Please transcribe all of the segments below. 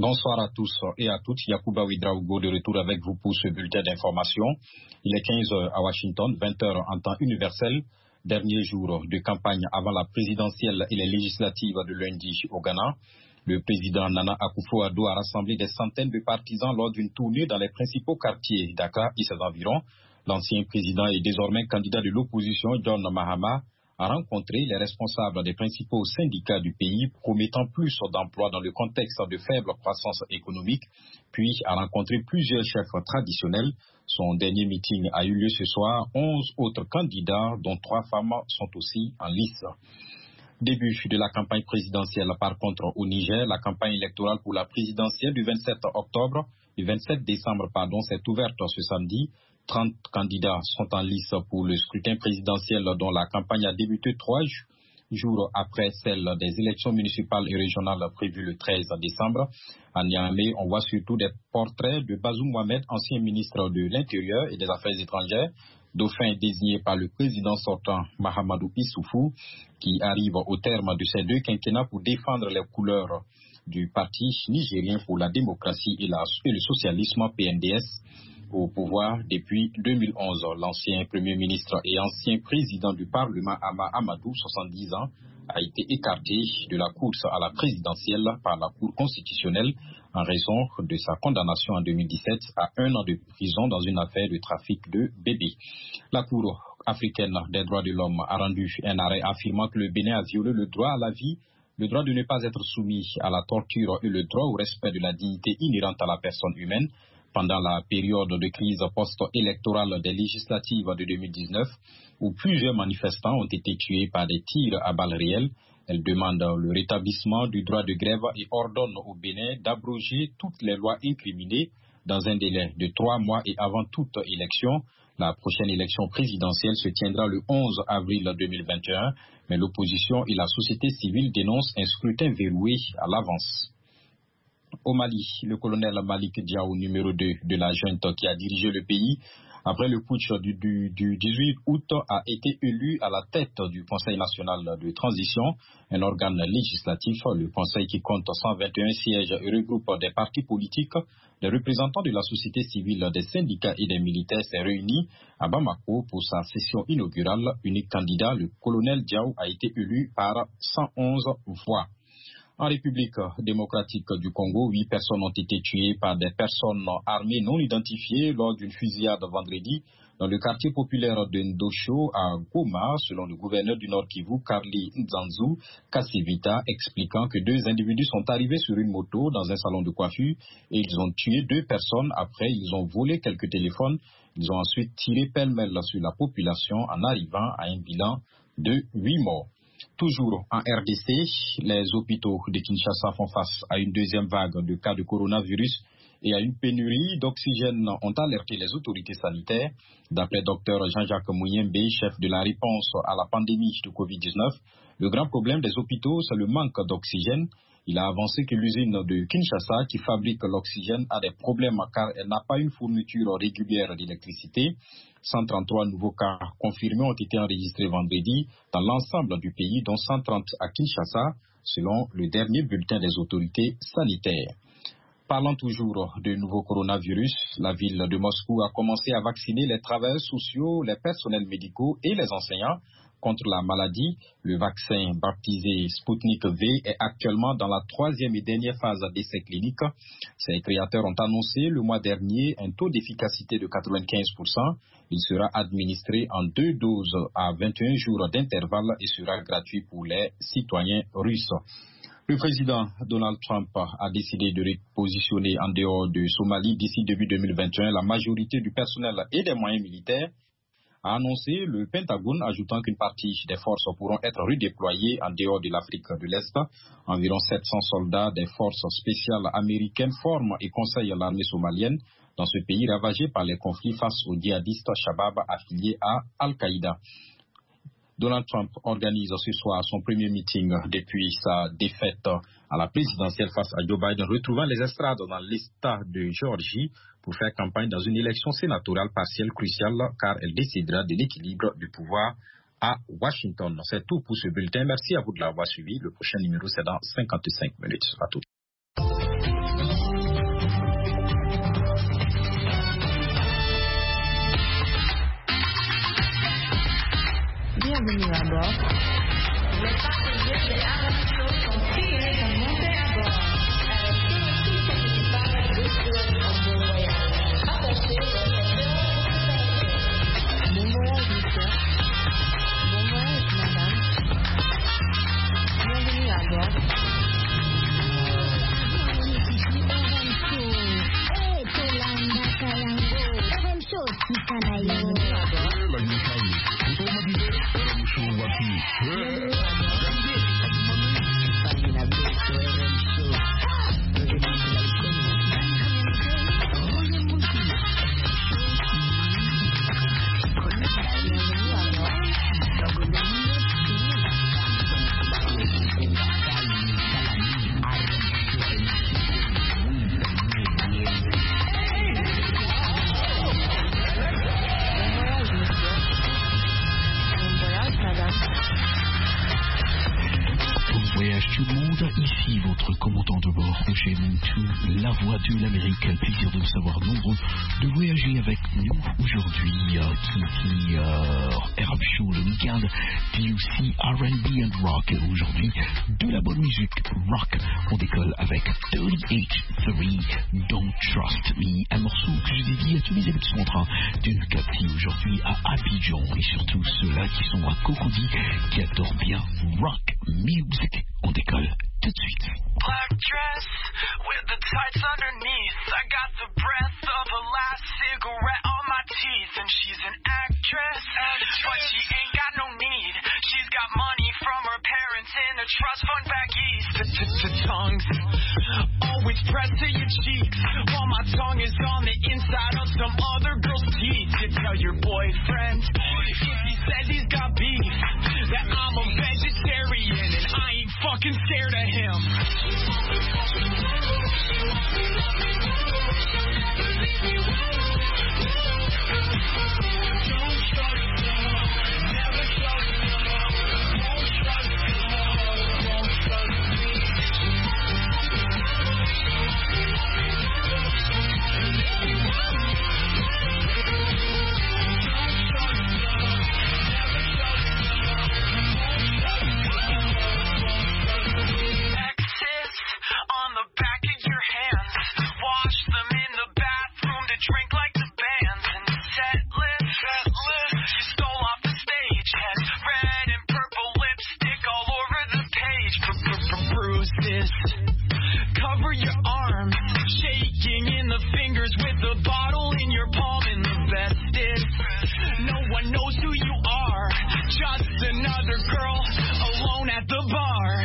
Bonsoir à tous et à toutes. Yacouba Ouedraogo de retour avec vous pour ce bulletin d'information. Il est 15h à Washington, 20h en temps universel. Dernier jour de campagne avant la présidentielle et les législatives de lundi au Ghana. Le président Nana Akufo-Addo a rassemblé des centaines de partisans lors d'une tournée dans les principaux quartiers Dakar et ses environs. L'ancien président et désormais candidat de l'opposition, John Mahama, a rencontré les responsables des principaux syndicats du pays, promettant plus d'emplois dans le contexte de faible croissance économique, puis a rencontré plusieurs chefs traditionnels. Son dernier meeting a eu lieu ce soir. 11 autres candidats, dont 3 femmes, sont aussi en lice. Début de la campagne présidentielle. Par contre, au Niger, la campagne électorale pour la présidentielle du 27 décembre, s'est ouverte ce samedi. 30 candidats sont en lice pour le scrutin présidentiel dont la campagne a débuté 3 jours après celle des élections municipales et régionales prévues le 13 décembre. À Niamey, on voit surtout des portraits de Bazoum Mohamed, ancien ministre de l'Intérieur et des Affaires étrangères, dauphin désigné par le président sortant Mahamadou Issoufou, qui arrive au terme de ces 2 quinquennats pour défendre les couleurs du parti nigérien pour la démocratie et le socialisme PNDS. Au pouvoir depuis 2011. L'ancien Premier ministre et ancien président du Parlement, Ama Amadou, 70 ans, a été écarté de la course à la présidentielle par la Cour constitutionnelle en raison de sa condamnation en 2017 à 1 an de prison dans une affaire de trafic de bébés. La Cour africaine des droits de l'homme a rendu un arrêt affirmant que le Bénin a violé le droit à la vie, le droit de ne pas être soumis à la torture et le droit au respect de la dignité inhérente à la personne humaine. Pendant la période de crise post-électorale des législatives de 2019, où plusieurs manifestants ont été tués par des tirs à balles réelles, elle demande le rétablissement du droit de grève et ordonne au Bénin d'abroger toutes les lois incriminées dans un délai de 3 mois et avant toute élection. La prochaine élection présidentielle se tiendra le 11 avril 2021, mais l'opposition et la société civile dénoncent un scrutin verrouillé à l'avance. Au Mali, le colonel Malik Diaw, numéro 2 de la junte qui a dirigé le pays après le putsch du 18 août, a été élu à la tête du Conseil national de transition, un organe législatif. Le Conseil, qui compte 121 sièges et regroupe des partis politiques, des représentants de la société civile, des syndicats et des militaires, s'est réuni à Bamako pour sa session inaugurale. Unique candidat, le colonel Diaw a été élu par 111 voix. En République démocratique du Congo, 8 personnes ont été tuées par des personnes armées non identifiées lors d'une fusillade vendredi dans le quartier populaire de Ndosho à Goma, selon le gouverneur du Nord Kivu, Karli Nzanzu Kassivita, expliquant que 2 individus sont arrivés sur une moto dans un salon de coiffure et ils ont tué 2 personnes. Après, ils ont volé quelques téléphones. Ils ont ensuite tiré pêle-mêle sur la population en arrivant à un bilan de 8 morts. Toujours en RDC, les hôpitaux de Kinshasa font face à une deuxième vague de cas de coronavirus et à une pénurie d'oxygène, ont alerté les autorités sanitaires. D'après Dr Jean-Jacques Mouyembe, chef de la réponse à la pandémie de Covid-19, le grand problème des hôpitaux, c'est le manque d'oxygène. Il a avancé que l'usine de Kinshasa, qui fabrique l'oxygène, a des problèmes car elle n'a pas une fourniture régulière d'électricité. 133 nouveaux cas confirmés ont été enregistrés vendredi dans l'ensemble du pays, dont 130 à Kinshasa, selon le dernier bulletin des autorités sanitaires. Parlant toujours de nouveau coronavirus, la ville de Moscou a commencé à vacciner les travailleurs sociaux, les personnels médicaux et les enseignants contre la maladie. Le vaccin baptisé Sputnik V est actuellement dans la 3e et dernière phase d'essai clinique. Ses créateurs ont annoncé le mois dernier un taux d'efficacité de 95%. Il sera administré en 2 doses à 21 jours d'intervalle et sera gratuit pour les citoyens russes. Le président Donald Trump a décidé de repositionner en dehors de Somalie d'ici début 2021 la majorité du personnel et des moyens militaires, a annoncé le Pentagone, ajoutant qu'une partie des forces pourront être redéployées en dehors de l'Afrique de l'Est. Environ 700 soldats des forces spéciales américaines forment et conseillent l'armée somalienne dans ce pays ravagé par les conflits face aux djihadistes Shabab affiliés à Al-Qaïda. Donald Trump organise ce soir son premier meeting depuis sa défaite à la présidentielle face à Joe Biden, retrouvant les estrades dans l'État de Géorgie pour faire campagne dans une élection sénatoriale partielle cruciale car elle décidera de l'équilibre du pouvoir à Washington. C'est tout pour ce bulletin. Merci à vous de l'avoir suivi. Le prochain numéro, c'est dans 55 minutes. À tous. Bienvenue à bord. Les passagers de Arab Show sont priés de monter à bord. Bon voyage, monsieur. Bon voyage, madame. Bienvenue à bord. Tout le monde, ici votre commandant de bord, Roger Montou, la voix de l'Amérique. Quel plaisir de vous savoir nombreux de voyager avec nous aujourd'hui. Qui Arab Show le week-end, puis aussi R&B and rock. Aujourd'hui, de la bonne musique rock. On décolle avec 30H3, Don't Trust Me, un morceau que je dédie à tous les amis qui sont en train de nous capter aujourd'hui à Abidjan et surtout ceux-là qui sont à Cocody, qui adorent bien rock music. On décolle tout de suite. Black dress with the tights underneath. I got the breath of a last cigarette on my teeth. And she's an actress, but she ain't got no need. She's got money from her parents in a trust fund back east. The tongues always pressed to your cheeks, while my tongue is on the inside of some other girl's teeth. You tell your boyfriend if he says he's got beef that I'm a vegetarian and I ain't fucking scared of him. Cover your arms, shaking in the fingers with the bottle in your palm. And the best is, no one knows who you are, just another girl alone at the bar.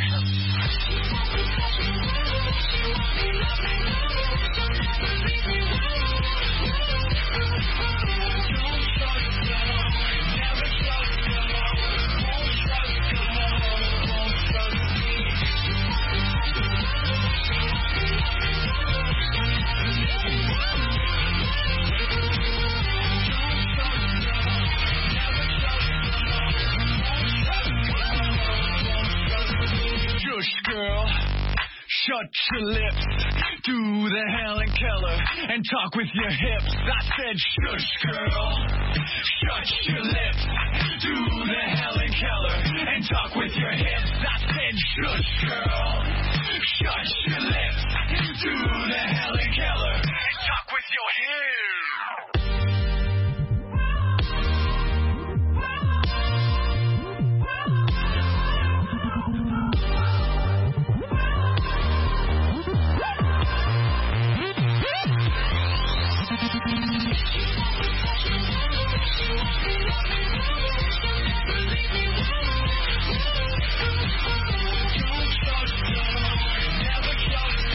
Girl, shut your lips, do the Helen Keller and talk with your hips. I said shush girl, shut your lips, do the Helen Keller and talk with your hips. I said shush girl, shut your lips, do the Helen Keller and talk with your hips. Never trust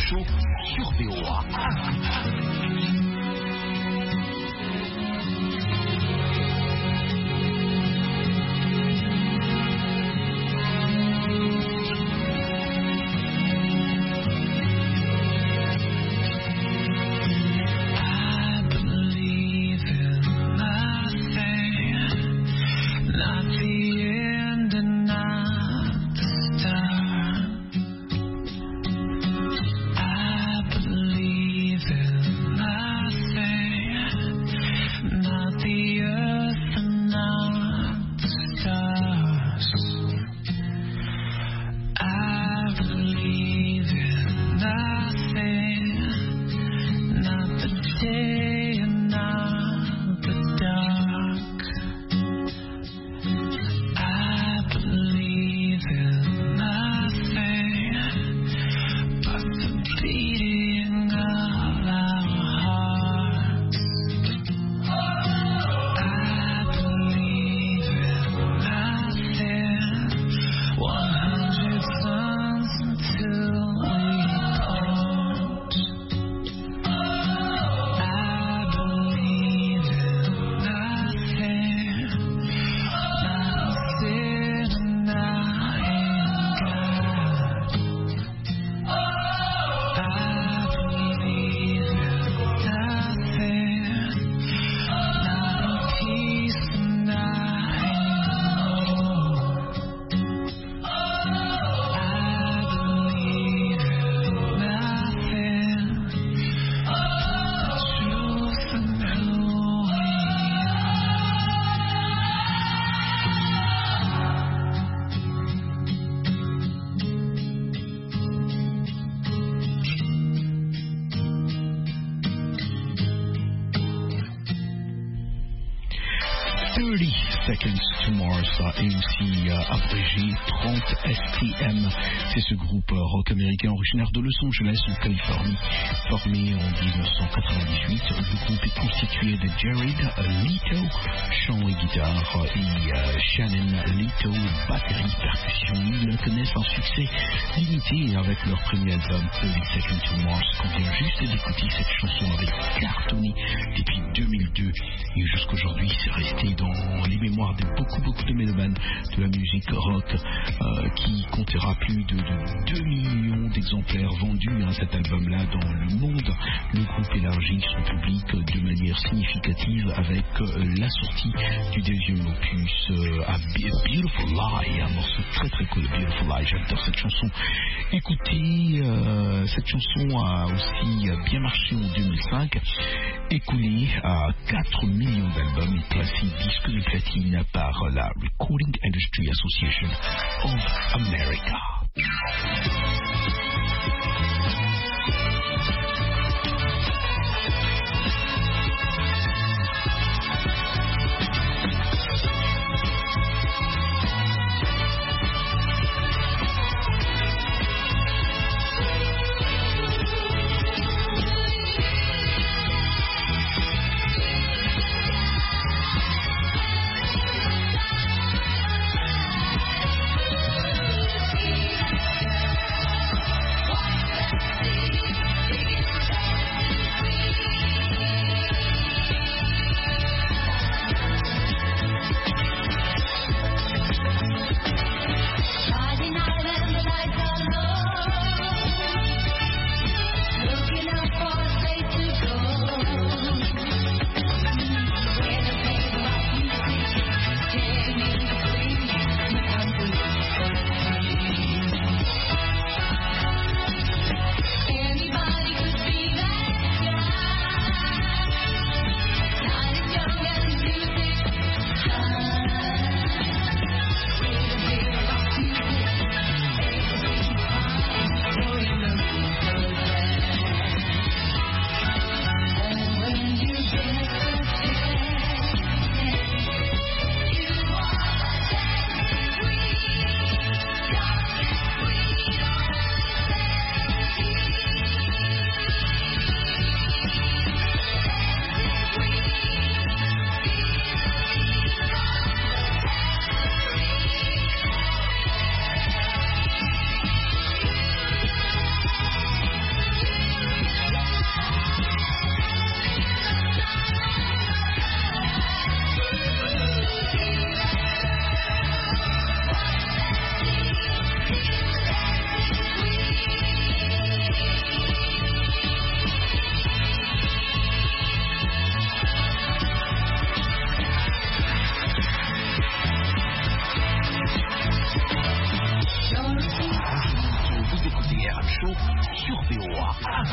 Show sur VOA. Seconds to Mars et aussi abrégé 30 STM. C'est ce groupe rock américain originaire de Los Angeles en Californie. Formé en 1998, le groupe est constitué de Jared Leto, chant et guitare, et Shannon Leto, batterie, percussion. Ils connaissent un succès limité avec leur premier album 30 Seconds to Mars, qu'on vient juste d'écouter. Cette chanson avait cartonné depuis 2002 et jusqu'aujourd'hui c'est resté dans les mémoires de beaucoup de mélomanes de la musique rock, qui comptera plus de 2 millions d'exemplaires vendus à cet album-là dans le monde. Le groupe élargit son public de manière significative avec la sortie du deuxième opus, A Beautiful Lie, un morceau très cool, Beautiful Lie. J'adore cette chanson. Écoutez, cette chanson a aussi bien marché en 2005, écoulé à 4 millions d'albums et classé disque de platine par la Recording Industry Association of America. Show sur VOA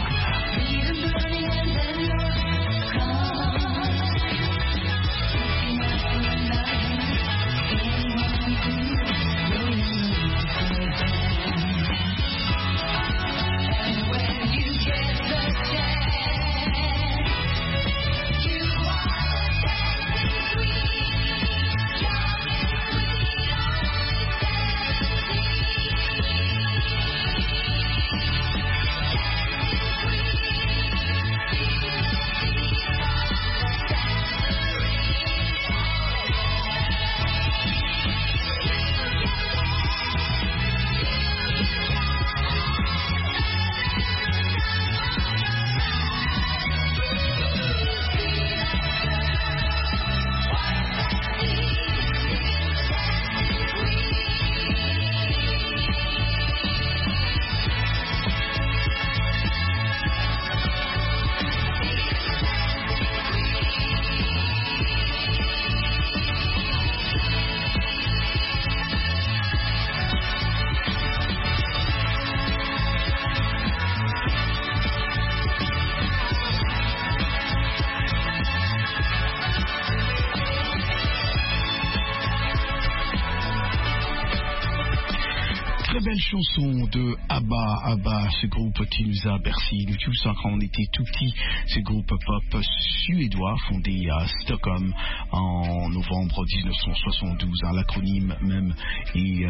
belle chanson de ABBA, ce groupe qui nous a bercé nous tous quand on était tout petits, ce groupe pop suédois fondé à Stockholm en novembre 1972. L'acronyme même est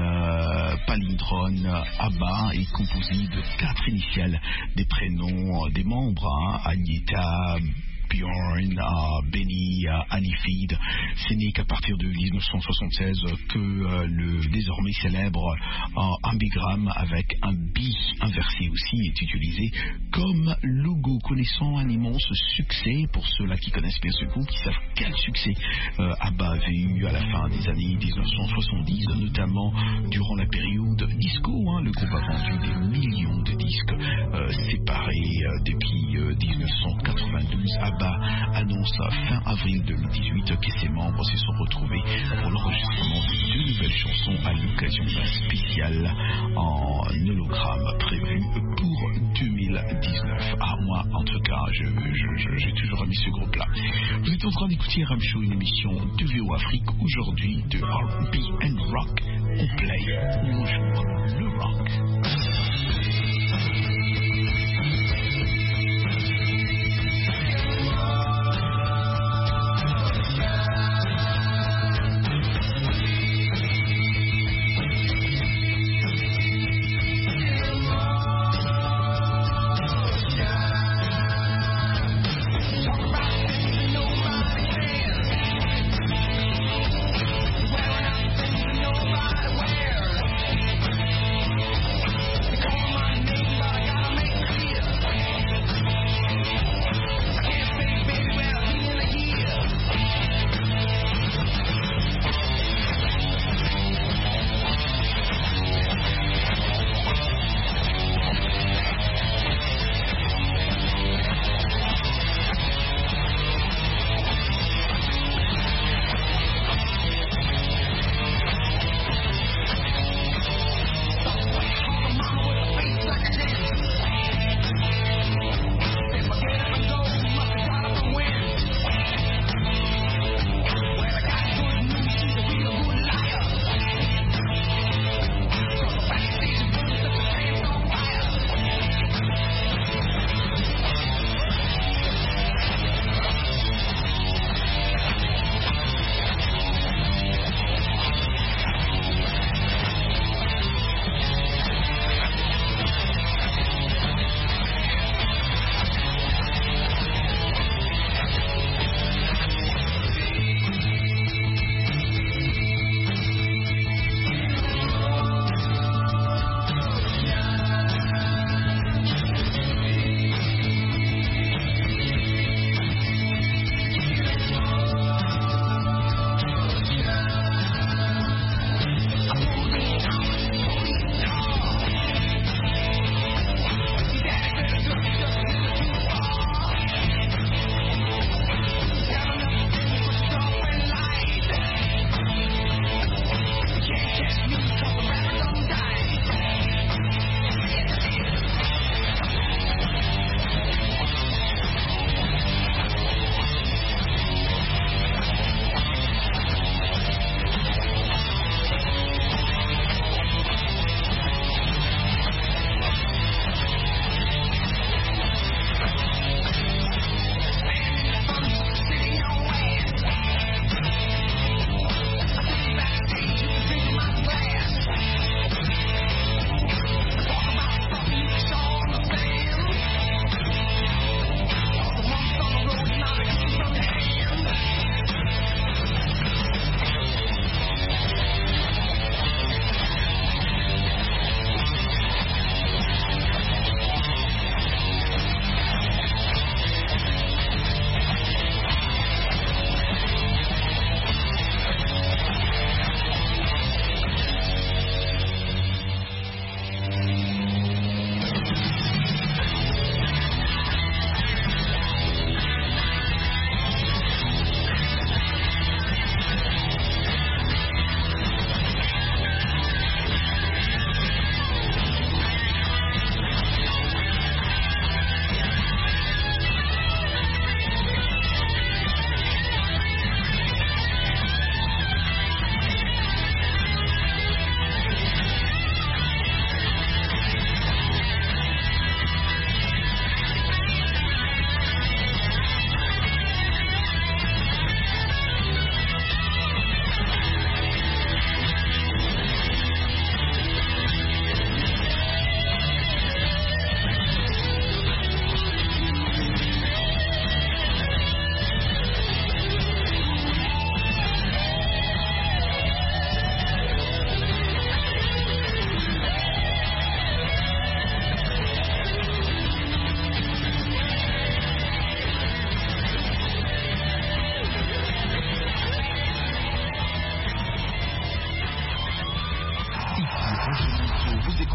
palindrome. ABBA est composé de 4 initiales des prénoms des membres, Agneta, Björn, Benny, Anifid. C'est né qu'à partir de 1976 que le désormais célèbre ambigramme avec un bi inversé aussi est utilisé comme logo. Connaissant un immense succès, pour ceux-là qui connaissent bien ce groupe, qui savent quel succès ABBA avait eu à la fin des années 1970, notamment durant la période disco. Le groupe a vendu des millions de disques séparés depuis 1992. ABBA annonce fin avril 2018 que ses membres se sont retrouvés pour l'enregistrement de 2 nouvelles chansons à l'occasion d'un spécial en hologramme prévu pour 2019. Moi, en tout cas, j'ai toujours aimé ce groupe-là. Vous êtes en train d'écouter Ram Show, une émission de VO Afrique, aujourd'hui de R&B and Rock. On play, on joue le rock.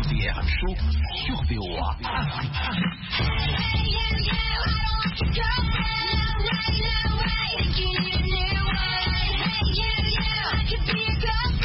The RM Show sur VOA Afrique. Hey, you, I could be a girlfriend.